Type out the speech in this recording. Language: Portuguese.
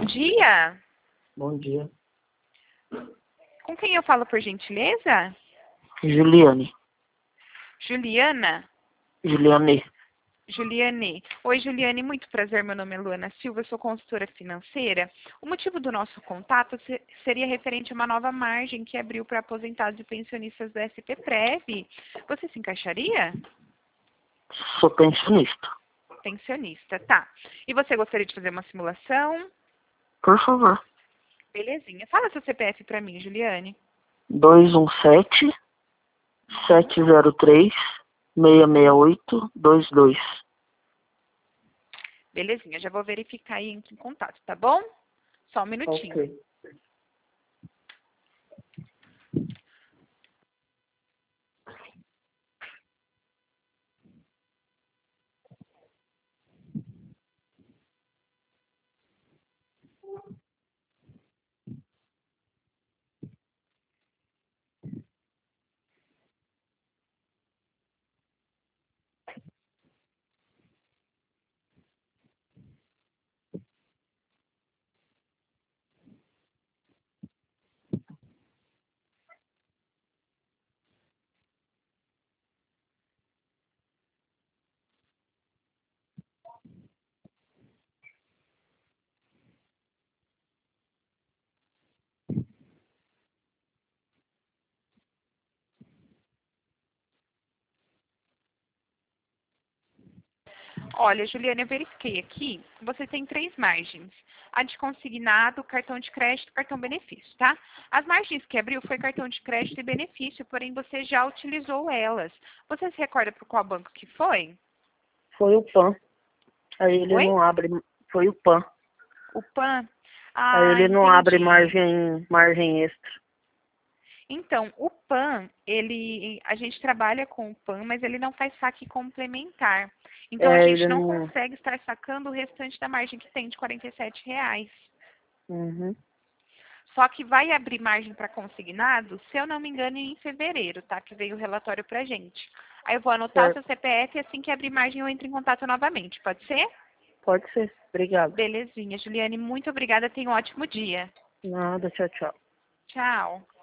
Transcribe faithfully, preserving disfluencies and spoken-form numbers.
dia. Bom dia. Com quem eu falo, por gentileza? Juliane. Juliana? Juliane. Juliane. Oi, Juliane, muito prazer. Meu nome é Luana Silva, eu sou consultora financeira. O motivo do nosso contato se- seria referente a uma nova margem que abriu para aposentados e pensionistas do S P Prev. Você se encaixaria? Sou pensionista. Pensionista, tá. E você gostaria de fazer uma simulação? Por favor. Belezinha. Fala seu C P F para mim, Juliane. dois um sete, sete zero três, seis seis oito, dois dois. Belezinha, já vou verificar aí em que contato, tá bom? Só um minutinho. Ok. Olha, Juliana, eu verifiquei aqui, você tem três margens. A de consignado, cartão de crédito e cartão benefício, tá? As margens que abriu foi cartão de crédito e benefício, porém você já utilizou elas. Você se recorda por qual banco que foi? Foi o P A N. Aí ele Oi? não abre. Foi o P A N. O P A N? Aí Ah, ele não abre entendi. margem, margem extra. Então, o P A N, ele, a gente trabalha com o P A N, mas ele não faz saque complementar. Então, a É, gente ele não não. consegue estar sacando o restante da margem que tem de quarenta e sete reais. Uhum. Só que vai abrir margem para consignado, se eu não me engano, em fevereiro, tá? Que veio o relatório pra gente. Aí eu vou anotar seu Certo. C P F e assim que abrir margem eu entro em contato novamente. Pode ser? Pode ser. Obrigado. Belezinha. Juliane, muito obrigada. Tenha um ótimo dia. Nada, tchau, tchau. Tchau.